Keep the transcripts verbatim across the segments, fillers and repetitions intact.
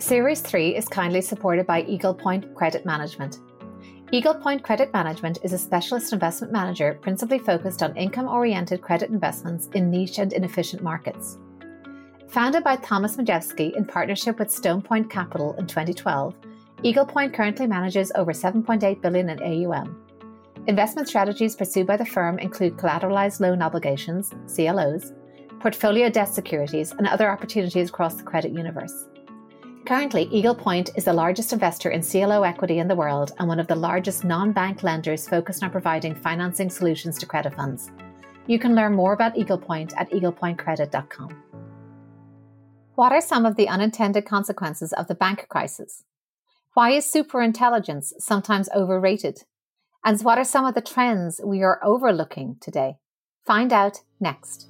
Series three is kindly supported by Eagle Point Credit Management. Eagle Point Credit Management is a specialist investment manager principally focused on income-oriented credit investments in niche and inefficient markets. Founded by Thomas Majewski in partnership with Stone Point Capital in twenty twelve, Eagle Point currently manages over seven point eight billion dollars in A U M. Investment strategies pursued by the firm include collateralized loan obligations, C L Os, portfolio debt securities, and other opportunities across the credit universe. Currently, Eagle Point is the largest investor in C L O equity in the world and one of the largest non-bank lenders focused on providing financing solutions to credit funds. You can learn more about Eagle Point at eagle point credit dot com. What are some of the unintended consequences of the bank crisis? Why is superintelligence sometimes overrated? And what are some of the trends we are overlooking today? Find out next.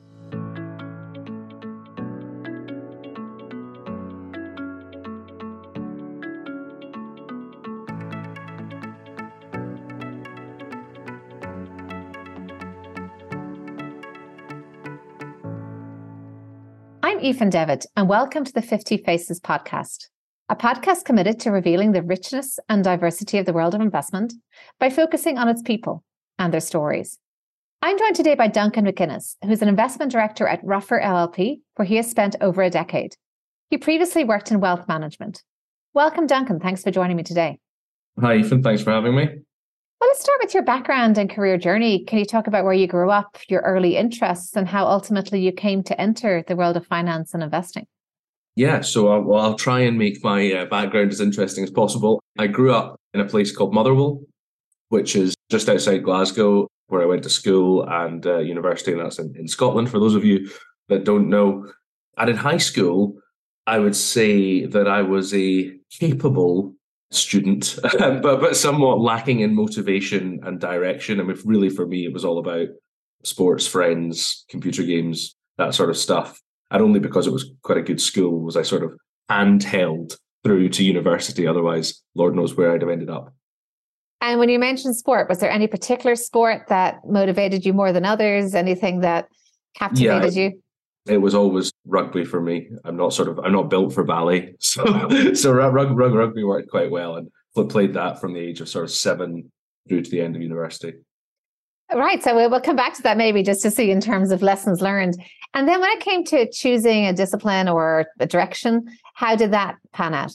I'm Aoife Devitt, and welcome to the fifty Faces podcast, a podcast committed to revealing the richness and diversity of the world of investment by focusing on its people and their stories. I'm joined today by Duncan McInnes, who's an investment director at Ruffer L L P, where he has spent over a decade. He previously worked in wealth management. Welcome, Duncan. Thanks for joining me today. Hi, Aoife. Thanks for having me. Well, let's start with your background and career journey. Can you talk about where you grew up, your early interests, and how ultimately you came to enter the world of finance and investing? Yeah, so I'll, well, I'll try and make my uh, background as interesting as possible. I grew up in a place called Motherwell, which is just outside Glasgow, where I went to school and uh, university, and that's in, in Scotland, for those of you that don't know. And in high school, I would say that I was a capable student, but but somewhat lacking in motivation and direction. I mean, really, for me, it was all about sports, friends, computer games, that sort of stuff. And only because it was quite a good school was I sort of handheld through to university. Otherwise, Lord knows where I'd have ended up. And when you mentioned sport, was there any particular sport that motivated you more than others? Anything that captivated yeah, you? It was always rugby for me. I'm not sort of, I'm not built for ballet. So, so rug, rug, rugby worked quite well, and played that from the age of sort of seven through to the end of university. Right. So we'll come back to that maybe just to see in terms of lessons learned. And then when it came to choosing a discipline or a direction, how did that pan out?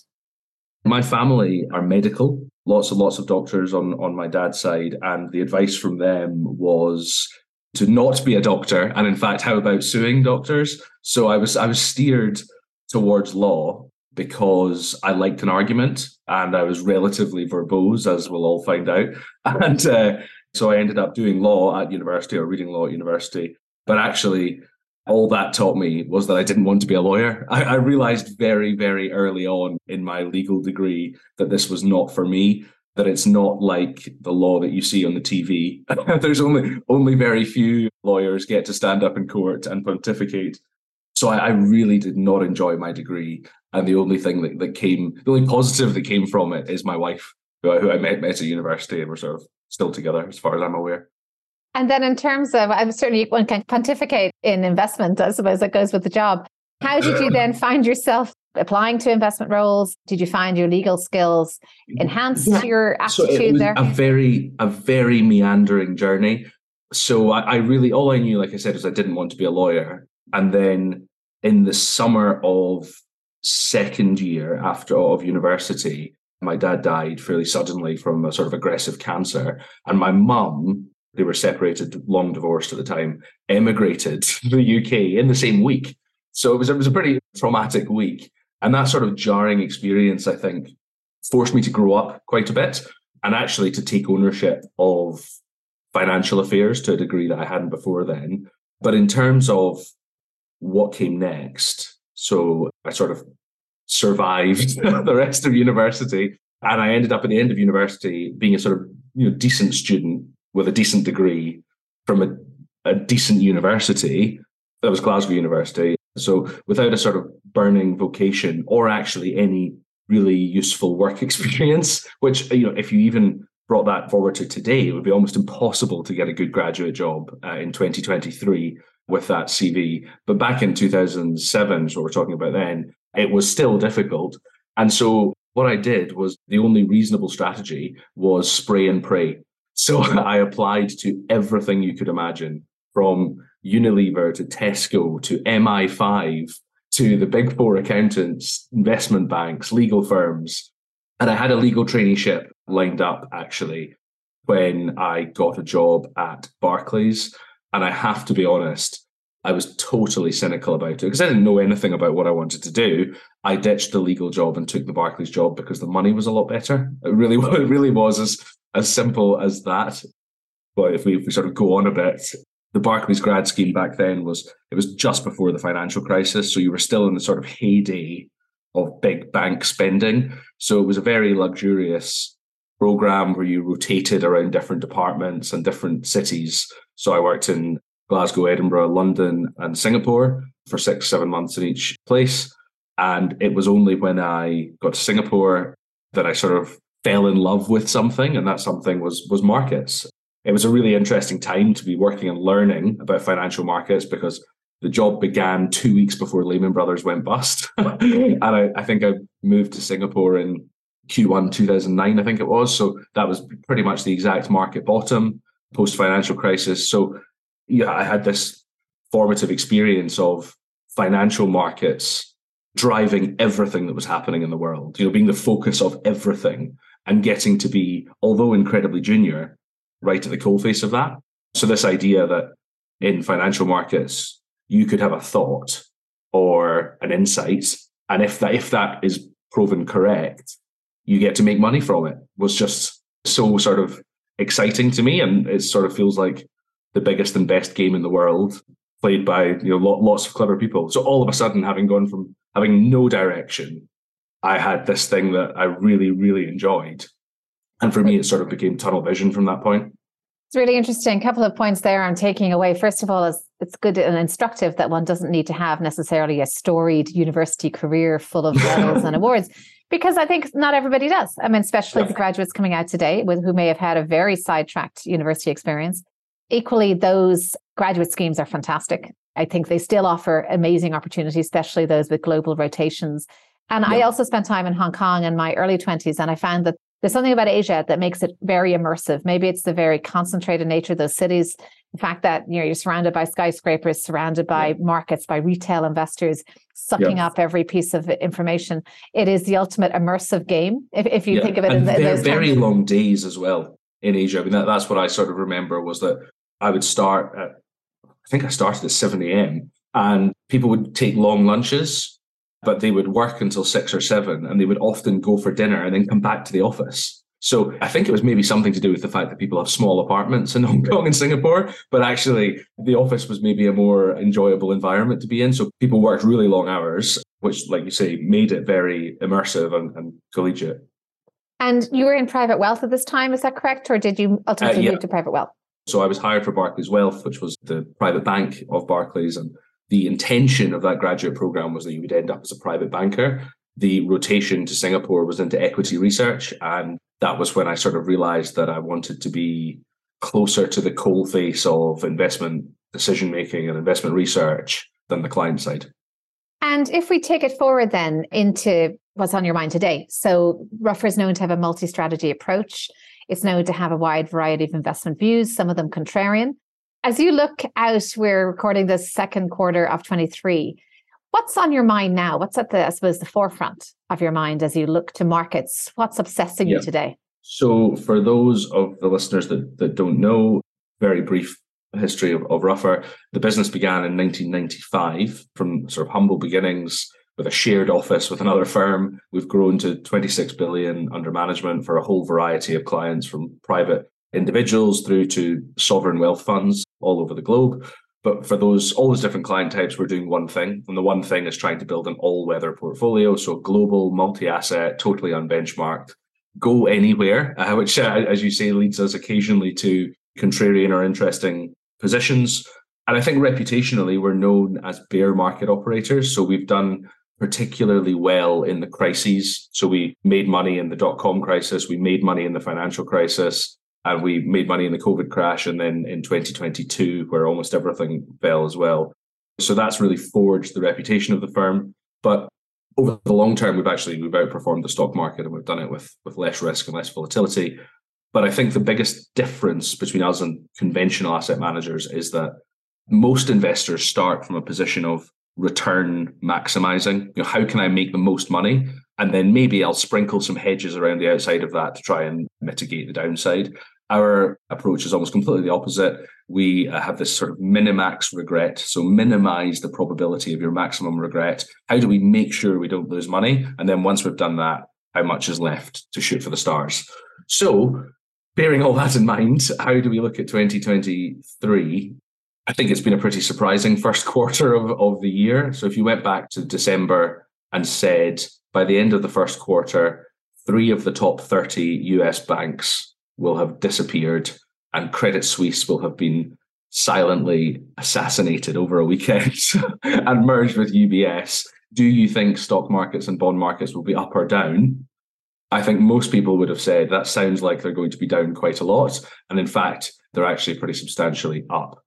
My family are medical, lots and lots of doctors on, on my dad's side. And the advice from them was to not be a doctor. And in fact, how about suing doctors? So I was I was steered towards law because I liked an argument and I was relatively verbose, as we'll all find out. And uh, so I ended up doing law at university or reading law at university. But actually, all that taught me was that I didn't want to be a lawyer. I, I realized very, very early on in my legal degree that this was not for me. That it's not like the law that you see on the T V. There's only only very few lawyers get to stand up in court and pontificate. So I, I really did not enjoy my degree. And the only thing that, that came, the only positive that came from it is my wife, who I, who I met, met at university, and we're sort of still together as far as I'm aware. And then in terms of, I'm certainly one can pontificate in investment, I suppose that goes with the job. How did you then find yourself applying to investment roles? Did you find your legal skills enhanced yeah. your aptitude so it was there? A very, a very meandering journey. So I, I really, all I knew, like I said, is I didn't want to be a lawyer. And then in the summer of second year after of university, my dad died fairly suddenly from a sort of aggressive cancer. And my mum, they were separated, long divorced at the time, emigrated to the U K in the same week. So it was, it was a pretty traumatic week. And that sort of jarring experience, I think, forced me to grow up quite a bit and actually to take ownership of financial affairs to a degree that I hadn't before then. But in terms of what came next, so I sort of survived the rest of university, and I ended up at the end of university being a sort of you know decent student with a decent degree from a, a decent university. That was Glasgow University. So without a sort of burning vocation or actually any really useful work experience, which, you know, if you even brought that forward to today, it would be almost impossible to get a good graduate job uh, in twenty twenty-three with that C V. But back in two thousand seven, so we're talking about then, it was still difficult. And so what I did was the only reasonable strategy was spray and pray. So I applied to everything you could imagine, from Unilever to Tesco to M I five to the big four accountants, investment banks, legal firms. And I had a legal traineeship lined up, actually, when I got a job at Barclays. And I have to be honest, I was totally cynical about it because I didn't know anything about what I wanted to do. I ditched the legal job and took the Barclays job because the money was a lot better. It really, it really was as, as simple as that. But if we, if we sort of go on a bit, the Barclays grad scheme back then was, it was just before the financial crisis. So you were still in the sort of heyday of big bank spending. So it was a very luxurious program where you rotated around different departments and different cities. So I worked in Glasgow, Edinburgh, London, and Singapore for six, seven months in each place. And it was only when I got to Singapore that I sort of fell in love with something. And that something was, was markets. It was a really interesting time to be working and learning about financial markets because the job began two weeks before Lehman Brothers went bust. and I, I think I moved to Singapore in Q one two thousand nine, I think it was. So that was pretty much the exact market bottom, post-financial crisis. So yeah, I had this formative experience of financial markets driving everything that was happening in the world, you know, being the focus of everything and getting to be, although incredibly junior, right at the coalface of that. So this idea that in financial markets, you could have a thought or an insight, and if that if that is proven correct, you get to make money from it, was just so sort of exciting to me. And it sort of feels like the biggest and best game in the world, played by, you know, lots of clever people. So all of a sudden, having gone from having no direction, I had this thing that I really, really enjoyed. And for me, it sort of became tunnel vision from that point. It's really interesting. A couple of points there I'm taking away. First of all, is it's good and instructive that one doesn't need to have necessarily a storied university career full of medals and awards, because I think not everybody does. I mean, especially yeah. the graduates coming out today with who may have had a very sidetracked university experience. Equally, those graduate schemes are fantastic. I think they still offer amazing opportunities, especially those with global rotations. And yeah. I also spent time in Hong Kong in my early twenties, and I found that there's something about Asia that makes it very immersive. Maybe it's the very concentrated nature of those cities. The fact that, you know, you're surrounded by skyscrapers, surrounded by yeah. markets, by retail investors, sucking yeah. up every piece of information. It is the ultimate immersive game, if, if you yeah. think of it. And in, in those very terms. long days as well in Asia. I mean, that, that's what I sort of remember was that I would start at, I think I started at seven a.m. and people would take long lunches, but they would work until six or seven, and they would often go for dinner and then come back to the office. So I think it was maybe something to do with the fact that people have small apartments in Hong Kong and Singapore, but actually the office was maybe a more enjoyable environment to be in. So people worked really long hours, which, like you say, made it very immersive and, and collegiate. And you were in private wealth at this time, is that correct? Or did you ultimately uh, yeah. move to private wealth? So I was hired for Barclays Wealth, which was the private bank of Barclays. And the intention of that graduate program was that you would end up as a private banker. The rotation to Singapore was into equity research. And that was when I sort of realized that I wanted to be closer to the coalface of investment decision-making and investment research than the client side. And if we take it forward then into what's on your mind today. So Ruffer is known to have a multi-strategy approach. It's known to have a wide variety of investment views, some of them contrarian. As you look out, we're recording the second quarter of twenty-three. What's on your mind now? What's at the, I suppose, the forefront of your mind as you look to markets? What's obsessing yeah. you today? So for those of the listeners that, that don't know, very brief history of, of Ruffer, the business began in nineteen ninety-five from sort of humble beginnings with a shared office with another firm. We've grown to twenty-six billion under management for a whole variety of clients, from private individuals through to sovereign wealth funds all over the globe. But for those, all those different client types, we're doing one thing. And the one thing is trying to build an all-weather portfolio. So global, multi-asset, totally unbenchmarked, go anywhere, uh, which, uh, as you say, leads us occasionally to contrarian or interesting positions. And I think reputationally, we're known as bear market operators. So we've done particularly well in the crises. So we made money in the dot-com crisis. We made money in the financial crisis. And we made money in the COVID crash, and then in twenty twenty-two, where almost everything fell as well. So that's really forged the reputation of the firm. But over the long term, we've actually we've outperformed the stock market, and we've done it with, with less risk and less volatility. But I think the biggest difference between us and conventional asset managers is that most investors start from a position of return maximizing. You know, how can I make the most money? And then maybe I'll sprinkle some hedges around the outside of that to try and mitigate the downside. Our approach is almost completely the opposite. We have this sort of minimax regret. So minimize the probability of your maximum regret. How do we make sure we don't lose money? And then once we've done that, how much is left to shoot for the stars? So bearing all that in mind, how do we look at twenty twenty-three? I think it's been a pretty surprising first quarter of, of the year. So if you went back to December and said, by the end of the first quarter, three of the top thirty U S banks will have disappeared and Credit Suisse will have been silently assassinated over a weekend and merged with U B S, do you think stock markets and bond markets will be up or down? I think most people would have said that sounds like they're going to be down quite a lot. And in fact, they're actually pretty substantially up.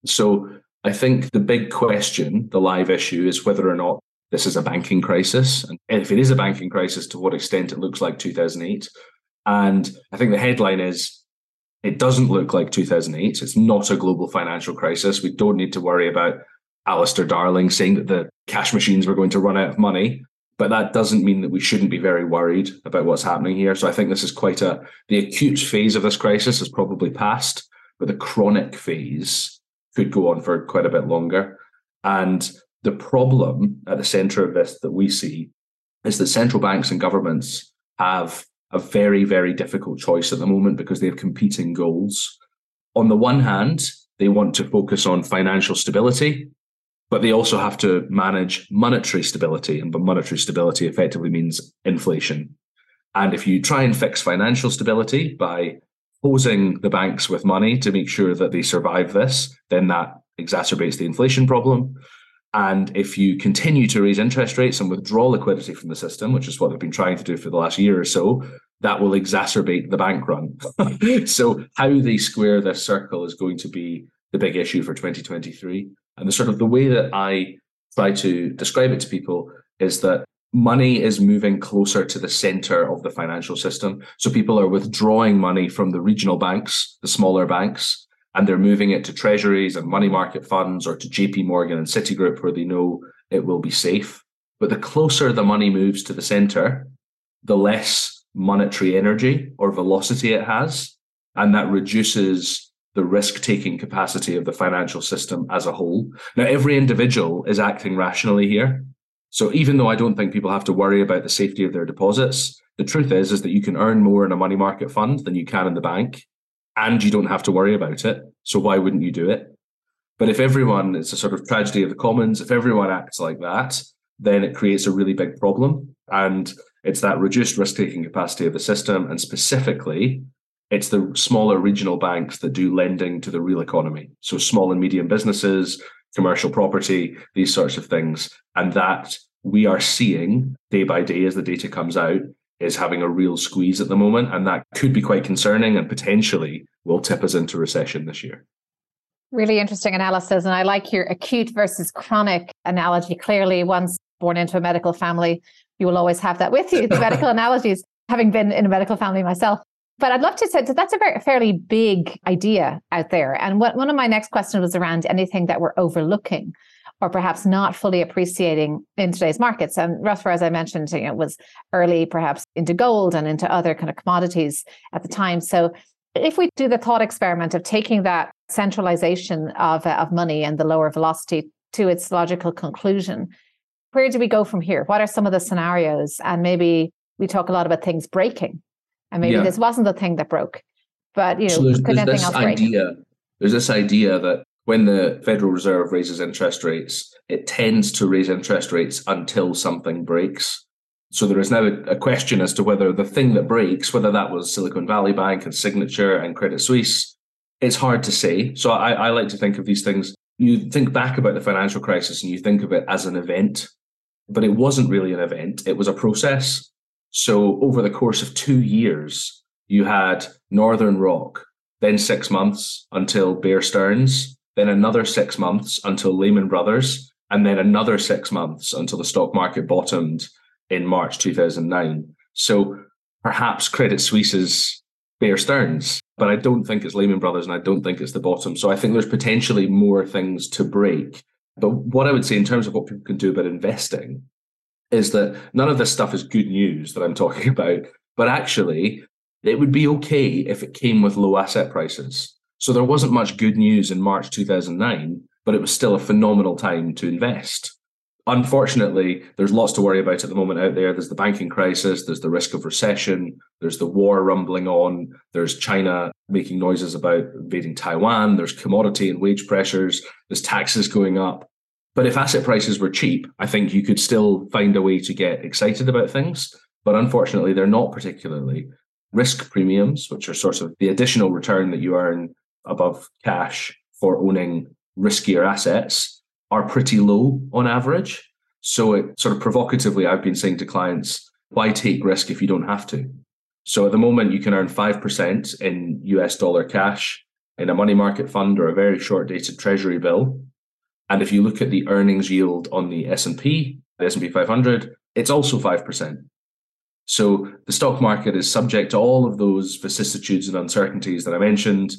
So I think the big question, the live issue, is whether or not this is a banking crisis. And if it is a banking crisis, to what extent it looks like two thousand eight. And I think the headline is, it doesn't look like two thousand eight. It's not a global financial crisis. We don't need to worry about Alistair Darling saying that the cash machines were going to run out of money. But that doesn't mean that we shouldn't be very worried about what's happening here. So I think this is quite a, the acute phase of this crisis is probably past, but the chronic phase could go on for quite a bit longer. And the problem at the center of this that we see is that central banks and governments have a very, very difficult choice at the moment because they have competing goals. On the one hand, they want to focus on financial stability, but they also have to manage monetary stability. And but monetary stability effectively means inflation. And if you try and fix financial stability by posing the banks with money to make sure that they survive this, then that exacerbates the inflation problem. And if you continue to raise interest rates and withdraw liquidity from the system, which is what they've been trying to do for the last year or so, that will exacerbate the bank run. So how they square this circle is going to be the big issue for twenty twenty-three. And the sort of the way that I try to describe it to people is that money is moving closer to the center of the financial system. So people are withdrawing money from the regional banks, the smaller banks, and they're moving it to treasuries and money market funds or to J P Morgan and Citigroup where they know it will be safe. But the closer the money moves to the center, the less monetary energy or velocity it has. And that reduces the risk-taking capacity of the financial system as a whole. Now, every individual is acting rationally here. So even though I don't think people have to worry about the safety of their deposits, the truth is, is that you can earn more in a money market fund than you can in the bank, and you don't have to worry about it. So why wouldn't you do it? But if everyone, it's a sort of tragedy of the commons, if everyone acts like that, then it creates a really big problem. And it's that reduced risk-taking capacity of the system, and specifically, it's the smaller regional banks that do lending to the real economy. So small and medium businesses, commercial property, these sorts of things. And that we are seeing day by day as the data comes out is having a real squeeze at the moment. And that could be quite concerning and potentially will tip us into recession this year. Really interesting analysis. And I like your acute versus chronic analogy. Clearly, once born into a medical family, you will always have that with you, the medical analogies, having been in a medical family myself. But I'd love to say that that's a very fairly big idea out there. And what, one of my next questions was around anything that we're overlooking or perhaps not fully appreciating in today's markets. And Ruther, as I mentioned, you know, was early perhaps into gold and into other kind of commodities at the time. So if we do the thought experiment of taking that centralization of, uh, of money and the lower velocity to its logical conclusion, where do we go from here? What are some of the scenarios? And maybe we talk a lot about things breaking. And maybe yeah. this wasn't the thing that broke, but you know, so there's, could there's anything this else break? idea, there's this idea that when the Federal Reserve raises interest rates, it tends to raise interest rates until something breaks. So there is now a, a question as to whether the thing that breaks, whether that was Silicon Valley Bank and Signature and Credit Suisse, it's hard to say. So I, I like to think of these things. You think back about the financial crisis and you think of it as an event, but it wasn't really an event. It was a process. So over the course of two years, you had Northern Rock, then six months until Bear Stearns, then another six months until Lehman Brothers, and then another six months until the stock market bottomed in March two thousand nine. So perhaps Credit Suisse's Bear Stearns, but I don't think it's Lehman Brothers and I don't think it's the bottom. So I think there's potentially more things to break. But what I would say in terms of what people can do about investing is that none of this stuff is good news that I'm talking about, but actually it would be okay if it came with low asset prices. So there wasn't much good news in March two thousand nine, but it was still a phenomenal time to invest. Unfortunately, there's lots to worry about at the moment out there. There's the banking crisis, there's the risk of recession, there's the war rumbling on, there's China making noises about invading Taiwan, there's commodity and wage pressures, there's taxes going up. But if asset prices were cheap, I think you could still find a way to get excited about things. But unfortunately, they're not particularly. Risk premiums, which are sort of the additional return that you earn above cash for owning riskier assets, are pretty low on average. So it sort of provocatively, I've been saying to clients, why take risk if you don't have to? So at the moment, you can earn five percent in U S dollar cash in a money market fund or a very short dated treasury bill. And if you look at the earnings yield on the S and P, the S and P five hundred, it's also five percent. So the stock market is subject to all of those vicissitudes and uncertainties that I mentioned.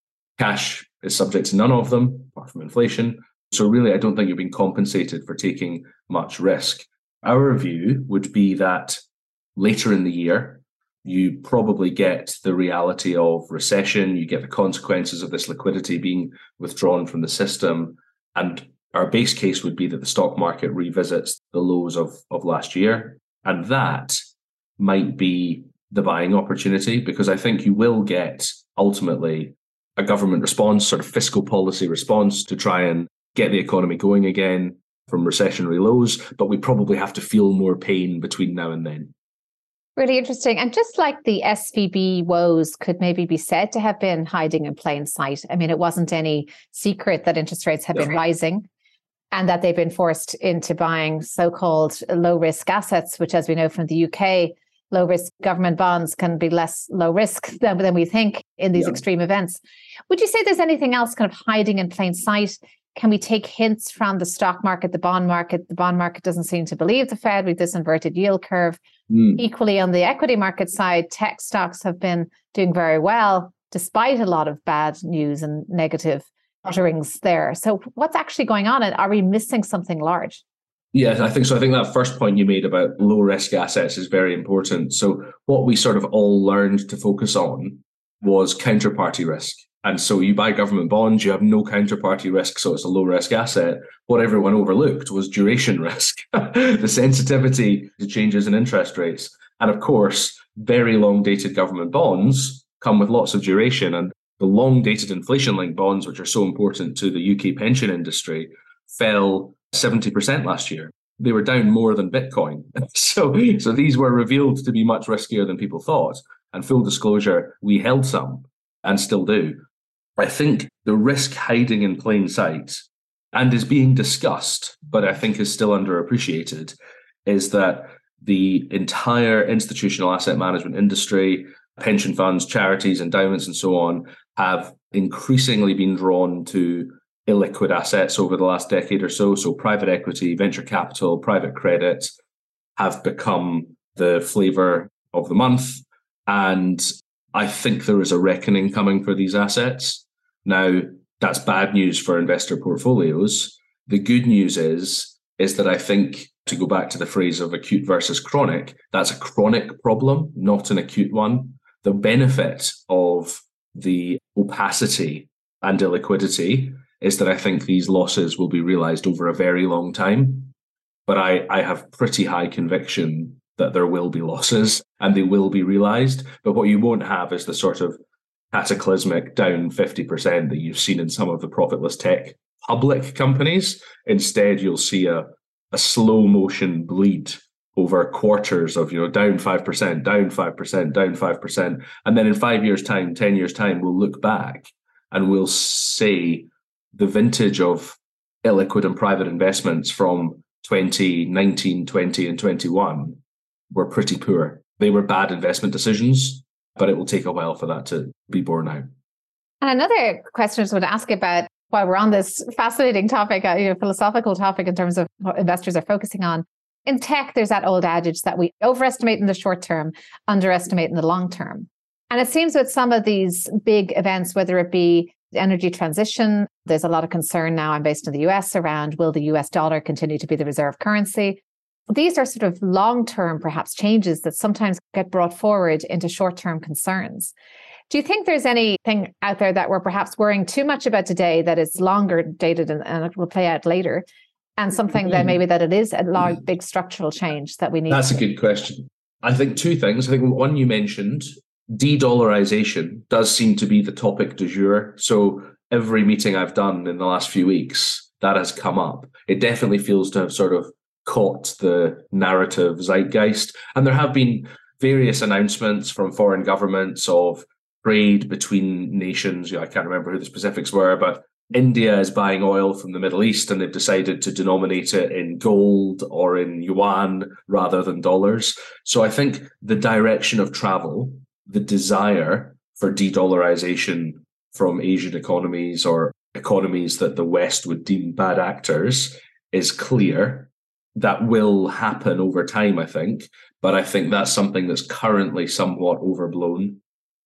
Cash is subject to none of them, apart from inflation. So really, I don't think you're being compensated for taking much risk. Our view would be that later in the year, you probably get the reality of recession, you get the consequences of this liquidity being withdrawn from the system. And our base case would be that the stock market revisits the lows of, of last year. And that might be the buying opportunity, because I think you will get ultimately a government response, sort of fiscal policy response to try and get the economy going again from recessionary lows, but we probably have to feel more pain between now and then. Really interesting. And just like the S V B woes could maybe be said to have been hiding in plain sight. I mean, it wasn't any secret that interest rates have been rising and that they've been forced into buying so-called low-risk assets, which, as we know from the U K, low-risk government bonds can be less low risk than, than we think in these yeah. extreme events. Would you say there's anything else kind of hiding in plain sight? Can we take hints from the stock market, the bond market? The bond market doesn't seem to believe the Fed with this inverted yield curve. Mm. Equally, on the equity market side, tech stocks have been doing very well, despite a lot of bad news and negative utterings there. So what's actually going on? And are we missing something large? Yeah, I think so. I think that first point you made about low risk assets is very important. So what we sort of all learned to focus on was counterparty risk. And so you buy government bonds, you have no counterparty risk, so it's a low risk asset. What everyone overlooked was duration risk, the sensitivity to changes in interest rates. And of course, very long dated government bonds come with lots of duration. And the long dated inflation linked bonds, which are so important to the U K pension industry, fell seventy percent last year. They were down more than Bitcoin. so, so these were revealed to be much riskier than people thought. And full disclosure, we held some and still do. I think the risk hiding in plain sight and is being discussed, but I think is still underappreciated, is that the entire institutional asset management industry, pension funds, charities, endowments, and so on, have increasingly been drawn to illiquid assets over the last decade or so. So private equity, venture capital, private credit have become the flavor of the month. And I think there is a reckoning coming for these assets. Now, that's bad news for investor portfolios. The good news is, is that I think, to go back to the phrase of acute versus chronic, that's a chronic problem, not an acute one. The benefit of the opacity and illiquidity is that I think these losses will be realized over a very long time. But I, I have pretty high conviction that there will be losses and they will be realized. But what you won't have is the sort of cataclysmic down fifty percent that you've seen in some of the profitless tech public companies. Instead, you'll see a, a slow motion bleed over quarters of, you know, down five percent, down five percent, down five percent. And then in five years' time, ten years' time, we'll look back and we'll say the vintage of illiquid and private investments from twenty nineteen, twenty, and twenty-one were pretty poor. They were bad investment decisions, but it will take a while for that to be borne out. And another question I was going to ask about, while we're on this fascinating topic, uh, you know, philosophical topic in terms of what investors are focusing on, in tech, there's that old adage that we overestimate in the short term, underestimate in the long term. And it seems with some of these big events, whether it be the energy transition, there's a lot of concern now, I'm based in the U S, around will the U S dollar continue to be the reserve currency? These are sort of long-term, perhaps, changes that sometimes get brought forward into short-term concerns. Do you think there's anything out there that we're perhaps worrying too much about today that is longer dated and, and it will play out later? And something that maybe that it is a large, big structural change that we need? That's to... a good question. I think two things. I think one you mentioned, de-dollarization does seem to be the topic du jour. So every meeting I've done in the last few weeks, that has come up. It definitely feels to have sort of caught the narrative zeitgeist. And there have been various announcements from foreign governments of trade between nations. I can't remember who the specifics were, but India is buying oil from the Middle East and they've decided to denominate it in gold or in yuan rather than dollars. So I think the direction of travel, the desire for de-dollarization from Asian economies or economies that the West would deem bad actors is clear. That will happen over time, I think. But I think that's something that's currently somewhat overblown.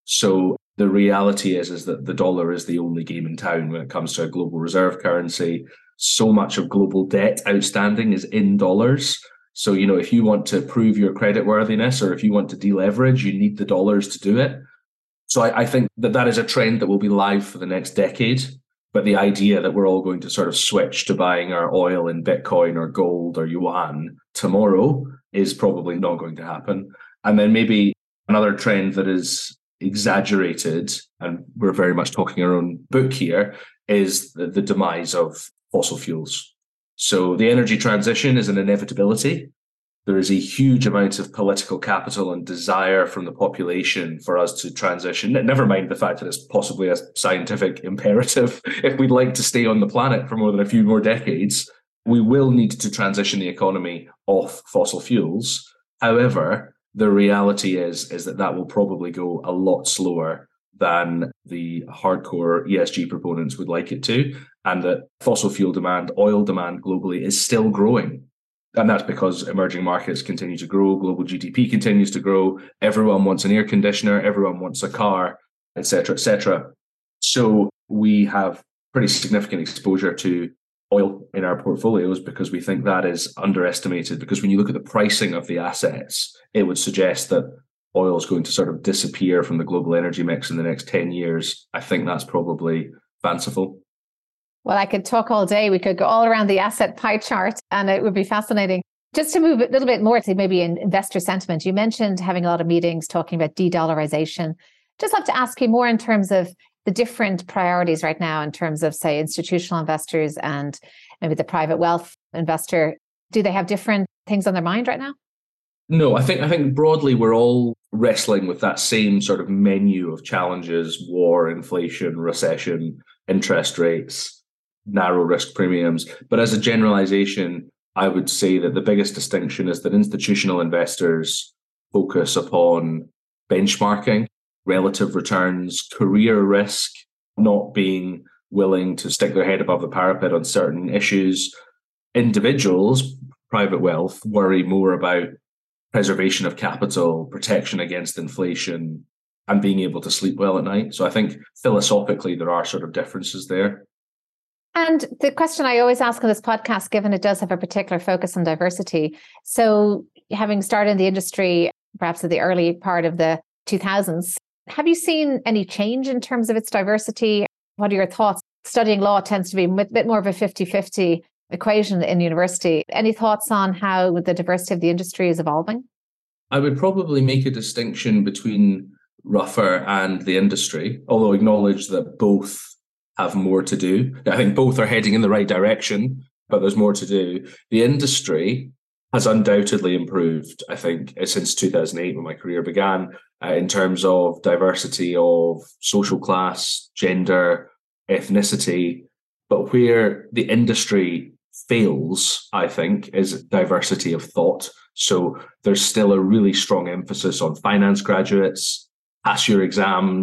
So the reality is, is that the dollar is the only game in town when it comes to a global reserve currency. So much of global debt outstanding is in dollars. So, you know, if you want to prove your creditworthiness or if you want to deleverage, you need the dollars to do it. So I, I think that that is a trend that will be live for the next decade. But the idea that we're all going to sort of switch to buying our oil in Bitcoin or gold or yuan tomorrow is probably not going to happen. And then maybe another trend that is exaggerated, and we're very much talking our own book here, is the, the demise of fossil fuels. So the energy transition is an inevitability. There is a huge amount of political capital and desire from the population for us to transition. Never mind the fact that it's possibly a scientific imperative. If we'd like to stay on the planet for more than a few more decades, we will need to transition the economy off fossil fuels. However, the reality is, is that that will probably go a lot slower than the hardcore E S G proponents would like it to, and that fossil fuel demand, oil demand globally is still growing. And that's because emerging markets continue to grow, global G D P continues to grow, everyone wants an air conditioner, everyone wants a car, et cetera, et cetera. So we have pretty significant exposure to oil in our portfolios because we think that is underestimated. Because when you look at the pricing of the assets, it would suggest that oil is going to sort of disappear from the global energy mix in the next ten years. I think that's probably fanciful. Well, I could talk all day. We could go all around the asset pie chart and it would be fascinating. Just to move a little bit more to maybe in investor sentiment, you mentioned having a lot of meetings talking about de-dollarization. Just love to ask you more in terms of the different priorities right now in terms of, say, institutional investors and maybe the private wealth investor. Do they have different things on their mind right now? No, I think I think broadly we're all wrestling with that same sort of menu of challenges: war, inflation, recession, interest rates, narrow risk premiums. But as a generalization, I would say that the biggest distinction is that institutional investors focus upon benchmarking, relative returns, career risk, not being willing to stick their head above the parapet on certain issues. Individuals, private wealth, worry more about preservation of capital, protection against inflation, and being able to sleep well at night. So I think philosophically, there are sort of differences there. And the question I always ask on this podcast, given it does have a particular focus on diversity. So having started in the industry, perhaps at the early part of the two thousands, have you seen any change in terms of its diversity? What are your thoughts? Studying law tends to be a bit more of a fifty-fifty equation in university. Any thoughts on how the diversity of the industry is evolving? I would probably make a distinction between Ruffer and the industry, although acknowledge that both have more to do. I think both are heading in the right direction, but there's more to do. The industry has undoubtedly improved, I think, since two thousand eight when my career began, uh, in terms of diversity of social class, gender, ethnicity. But where the industry fails, I think, is diversity of thought. So there's still a really strong emphasis on finance graduates, pass your exams,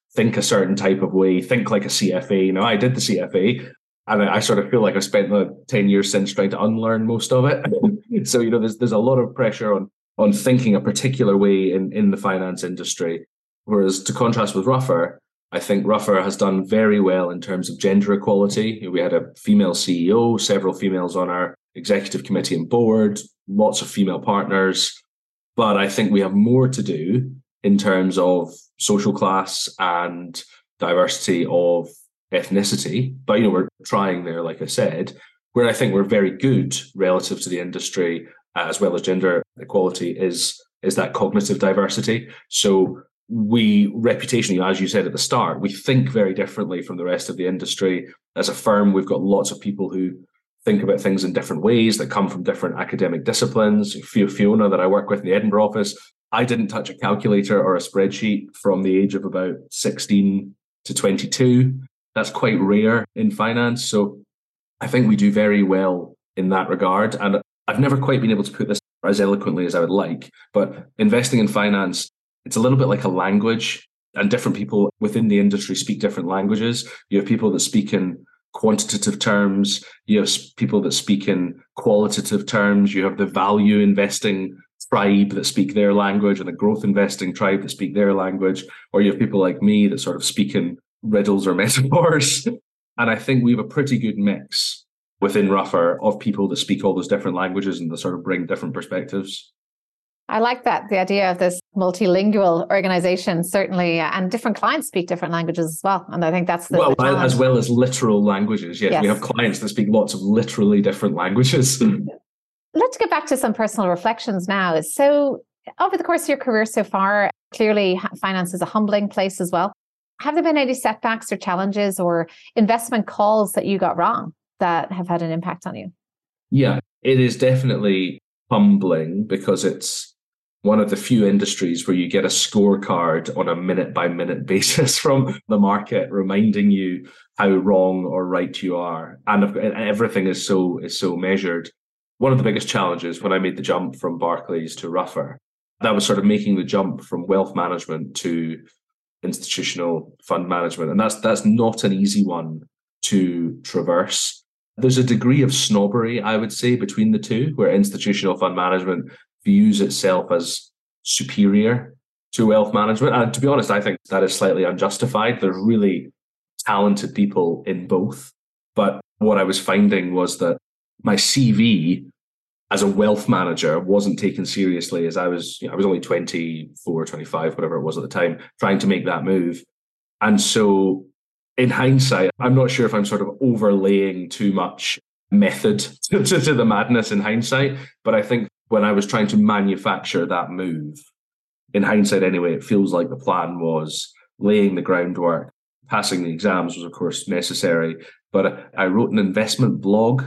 think a certain type of way, think like a C F A. You know, I did the C F A, and I, I sort of feel like I've spent the ten years since trying to unlearn most of it. So, you know, there's there's a lot of pressure on on thinking a particular way in, in the finance industry. Whereas to contrast with Ruffer, I think Ruffer has done very well in terms of gender equality. We had a female C E O, several females on our executive committee and board, lots of female partners. But I think we have more to do in terms of social class and diversity of ethnicity. But, you know, we're trying there, like I said, where I think we're very good relative to the industry, uh, as well as gender equality, is, is that cognitive diversity. So we reputationally, as you said at the start, we think very differently from the rest of the industry. As a firm, we've got lots of people who think about things in different ways that come from different academic disciplines. Fiona, that I work with in the Edinburgh office, I didn't touch a calculator or a spreadsheet from the age of about sixteen to twenty-two. That's quite rare in finance. So I think we do very well in that regard. And I've never quite been able to put this as eloquently as I would like, but investing in finance, it's a little bit like a language, and different people within the industry speak different languages. You have people that speak in quantitative terms. You have people that speak in qualitative terms. You have the value investing tribe that speak their language and the growth investing tribe that speak their language. Or you have people like me that sort of speak in riddles or metaphors. And I think we have a pretty good mix within Ruffer of people that speak all those different languages and that sort of bring different perspectives. I like that, the idea of this multilingual organization, certainly, and different clients speak different languages as well. And I think that's the, well, the challenge. As well as literal languages. Yes, yes, we have clients that speak lots of literally different languages. Let's get back to some personal reflections now. So over the course of your career so far, clearly finance is a humbling place as well. Have there been any setbacks or challenges or investment calls that you got wrong that have had an impact on you? Yeah, it is definitely humbling because it's one of the few industries where you get a scorecard on a minute by minute basis from the market reminding you how wrong or right you are. And everything is so is so measured. One of the biggest challenges when I made the jump from Barclays to Ruffer, that was sort of making the jump from wealth management to institutional fund management. And that's that's not an easy one to traverse. There's a degree of snobbery, I would say, between the two, where institutional fund management views itself as superior to wealth management. And to be honest, I think that is slightly unjustified. There's really talented people in both. But what I was finding was that my C V as a wealth manager wasn't taken seriously, as I was, you know, I was only twenty-four, twenty-five, whatever it was at the time, trying to make that move. And so in hindsight, I'm not sure if I'm sort of overlaying too much method to, to, to the madness in hindsight, but I think when I was trying to manufacture that move, in hindsight anyway, it feels like the plan was laying the groundwork. Passing the exams was, of course, necessary, but I wrote an investment blog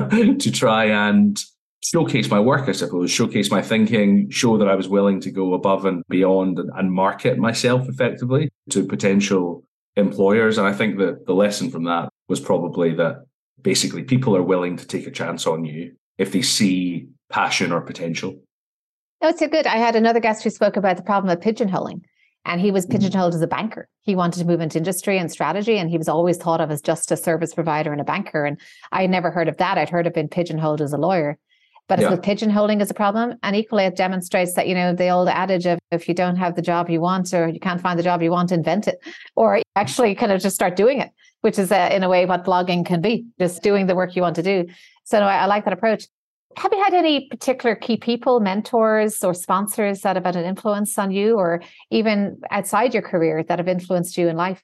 to try and showcase my work, I suppose, showcase my thinking, show that I was willing to go above and beyond and, and market myself effectively to potential employers. And I think that the lesson from that was probably that basically people are willing to take a chance on you if they see passion or potential. No, it's so good. I had another guest who spoke about the problem of pigeonholing, and he was pigeonholed as a banker. He wanted to move into industry and strategy, and he was always thought of as just a service provider and a banker. And I had never heard of that. I'd heard of being pigeonholed as a lawyer. But yeah. As with pigeonholing is a problem. And equally, it demonstrates that, you know, the old adage of if you don't have the job you want or you can't find the job you want, invent it. Or actually kind of just start doing it, which is uh, in a way what blogging can be, just doing the work you want to do. So no, I, I like that approach. Have you had any particular key people, mentors or sponsors that have had an influence on you or even outside your career that have influenced you in life?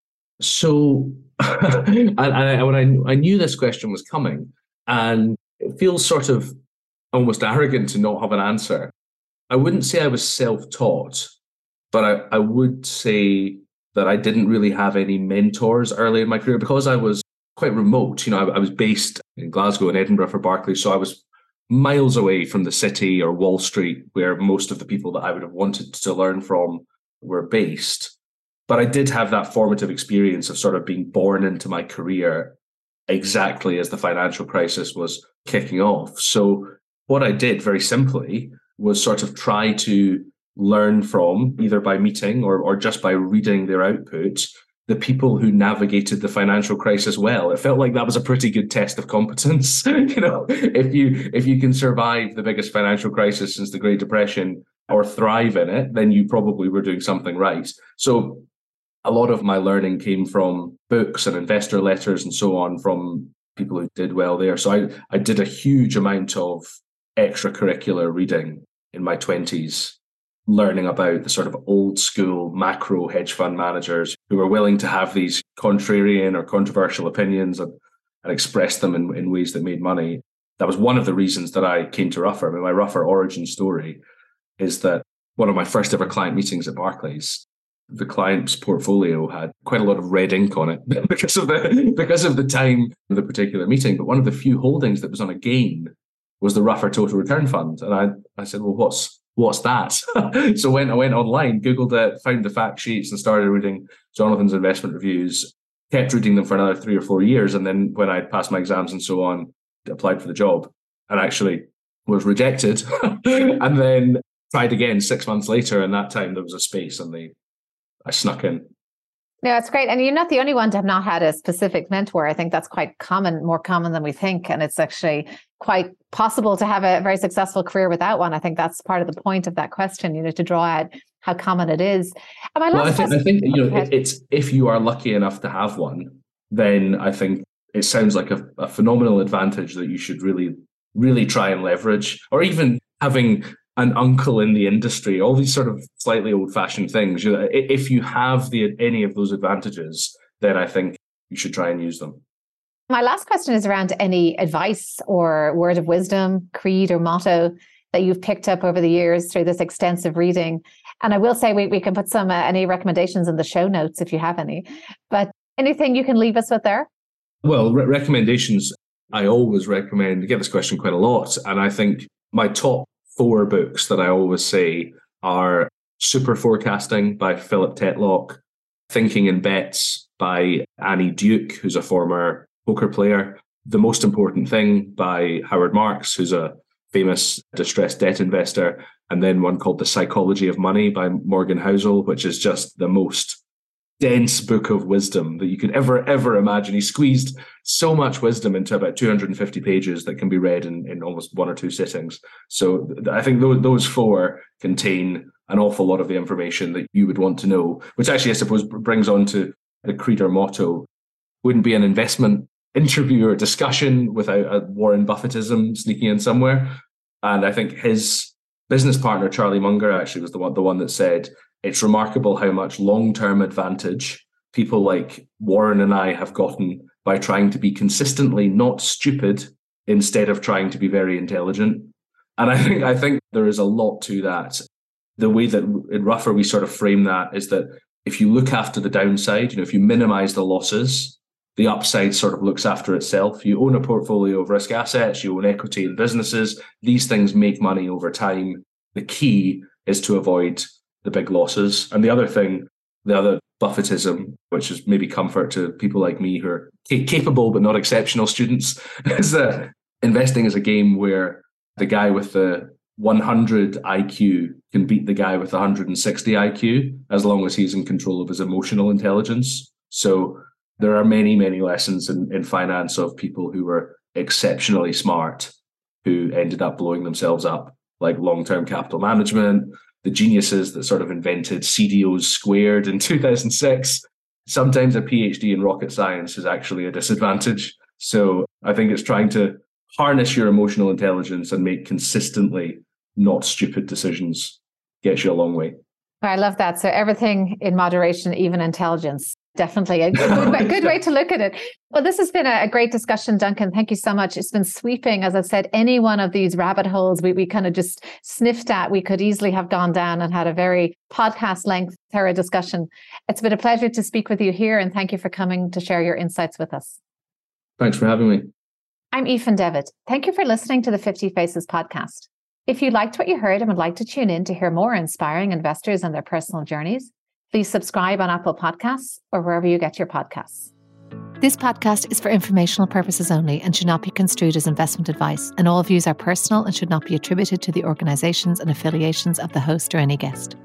So and, and when I, I knew this question was coming, and it feels sort of almost arrogant to not have an answer. I wouldn't say I was self-taught, but I, I would say that I didn't really have any mentors early in my career because I was quite remote. You know, I, I was based in Glasgow and Edinburgh for Barclays, so I was miles away from the city or Wall Street, where most of the people that I would have wanted to learn from were based. But I did have that formative experience of sort of being born into my career exactly as the financial crisis was kicking off. So what I did very simply was sort of try to learn from, either by meeting or, or just by reading their output, the people who navigated the financial crisis well. It felt like that was a pretty good test of competence. You know, if you if you can survive the biggest financial crisis since the Great Depression or thrive in it, then you probably were doing something right. So a lot of my learning came from books and investor letters and so on from people who did well there. So I, I did a huge amount of extracurricular reading in my twenties, learning about the sort of old school macro hedge fund managers who were willing to have these contrarian or controversial opinions and, and express them in, in ways that made money. That was one of the reasons that I came to Ruffer. I mean, my Ruffer origin story is that one of my first ever client meetings at Barclays, the client's portfolio had quite a lot of red ink on it because of the because of the time of the particular meeting. But one of the few holdings that was on a gain was the Ruffer Total Return Fund. And I, I said, well, what's what's that? So when I went online, Googled it, found the fact sheets and started reading Jonathan's investment reviews, kept reading them for another three or four years. And then when I passed my exams and so on, applied for the job and actually was rejected and then tried again six months later. And that time there was a space and they, I snuck in. No, it's great. And you're not the only one to have not had a specific mentor. I think that's quite common, more common than we think. And it's actually quite possible to have a very successful career without one. I think that's part of the point of that question, you know, to draw out how common it is. And my last well, I think, question, I think you know, it, it's if you are lucky enough to have one, then I think it sounds like a, a phenomenal advantage that you should really, really try and leverage, or even having an uncle in the industry, all these sort of slightly old-fashioned things. You know, if you have the any of those advantages, then I think you should try and use them. My last question is around any advice or word of wisdom, creed or motto that you've picked up over the years through this extensive reading. And I will say we, we can put some uh, any recommendations in the show notes if you have any. But anything you can leave us with there? Well, re- recommendations, I always recommend, I get this question quite a lot. And I think my top four books that I always say are Super Forecasting by Philip Tetlock, Thinking in Bets by Annie Duke, who's a former poker player, The Most Important Thing by Howard Marks, who's a famous distressed debt investor, and then one called The Psychology of Money by Morgan Housel, which is just the most dense book of wisdom that you could ever, ever imagine. He squeezed so much wisdom into about two hundred fifty pages that can be read in, in almost one or two sittings. So I think those, those four contain an awful lot of the information that you would want to know, which actually, I suppose, brings on to the creed or motto. Wouldn't be an investment interview or discussion without a Warren Buffettism sneaking in somewhere. And I think his business partner, Charlie Munger, actually was the one, the one that said, it's remarkable how much long-term advantage people like Warren and I have gotten by trying to be consistently not stupid instead of trying to be very intelligent. And I think I think there is a lot to that. The way that in Ruffer we sort of frame that is that if you look after the downside, you know, if you minimize the losses, the upside sort of looks after itself. You own a portfolio of risk assets, you own equity in businesses. These things make money over time. The key is to avoid the big losses. And the other thing, the other Buffettism, which is maybe comfort to people like me who are capable but not exceptional students, is that investing is a game where the guy with the one hundred I Q can beat the guy with one hundred sixty I Q as long as he's in control of his emotional intelligence. So there are many, many lessons in, in finance of people who were exceptionally smart who ended up blowing themselves up, like long-term capital management, the geniuses that sort of invented C D Os squared in two thousand six. Sometimes a PhD in rocket science is actually a disadvantage. So I think it's trying to harness your emotional intelligence and make consistently not stupid decisions gets you a long way. I love that. So everything in moderation, even intelligence. Definitely a good, way, good way to look at it. Well, this has been a, a great discussion, Duncan. Thank you so much. It's been sweeping. As I've said, any one of these rabbit holes we, we kind of just sniffed at, we could easily have gone down and had a very podcast length, thorough discussion. It's been a pleasure to speak with you here, and thank you for coming to share your insights with us. Thanks for having me. I'm Aoife Devitt. Thank you for listening to the fifty Faces podcast. If you liked what you heard and would like to tune in to hear more inspiring investors and their personal journeys, please subscribe on Apple Podcasts or wherever you get your podcasts. This podcast is for informational purposes only and should not be construed as investment advice, and all views are personal and should not be attributed to the organisations and affiliations of the host or any guest.